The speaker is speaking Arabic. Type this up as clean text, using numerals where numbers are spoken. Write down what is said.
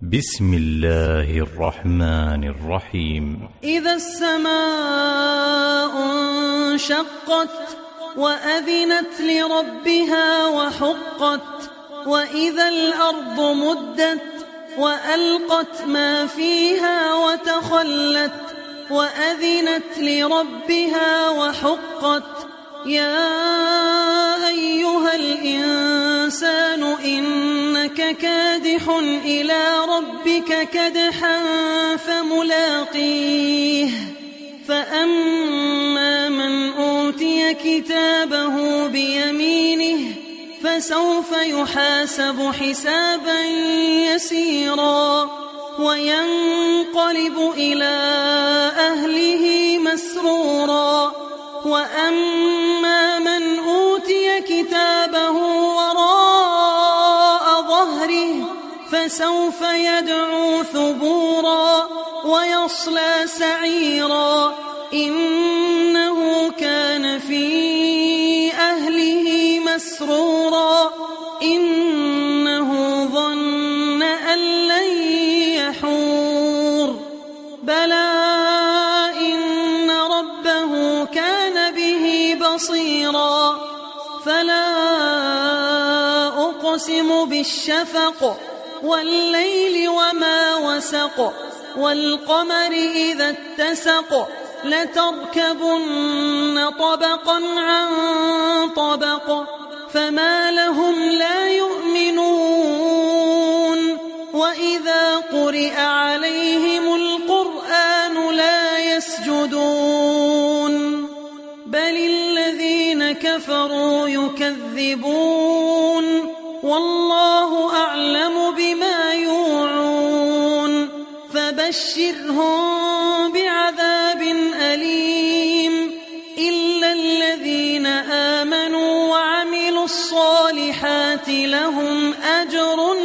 بسم الله الرحمن الرحيم. إذا السماء انشقت وأذنت لربها وحقت وإذا الأرض مدت وألقت ما فيها وتخلت وأذنت لربها وحقت يا أيها الإنسان إنك كادح إلى ربك كدحا فملاقيه فأما من أوتي كتابه بيمينه فسوف يحاسب حسابا يسيرا وينقلب إلى أهله مسرورا وأما من أوتي كتابه وراء ظهره فسوف يدعو ثبورا ويصلى سعيرا إنه كان في أهله مسرورا إنه ظن أن لن يحور بلى إن ربه كان به بصيرا فلا أقسم بالشفق والليل وما وسق والقمر إذا اتسق لتركبن طبقا عن طبق فما لهم لا يؤمنون وإذا قرئ عليهم القرآن لا يسجدون بل الذين كفروا يكذبون والله أعلم بما يوعون فبشرهم بعذاب أليم إلا الذين آمنوا وعملوا الصالحات لهم أجر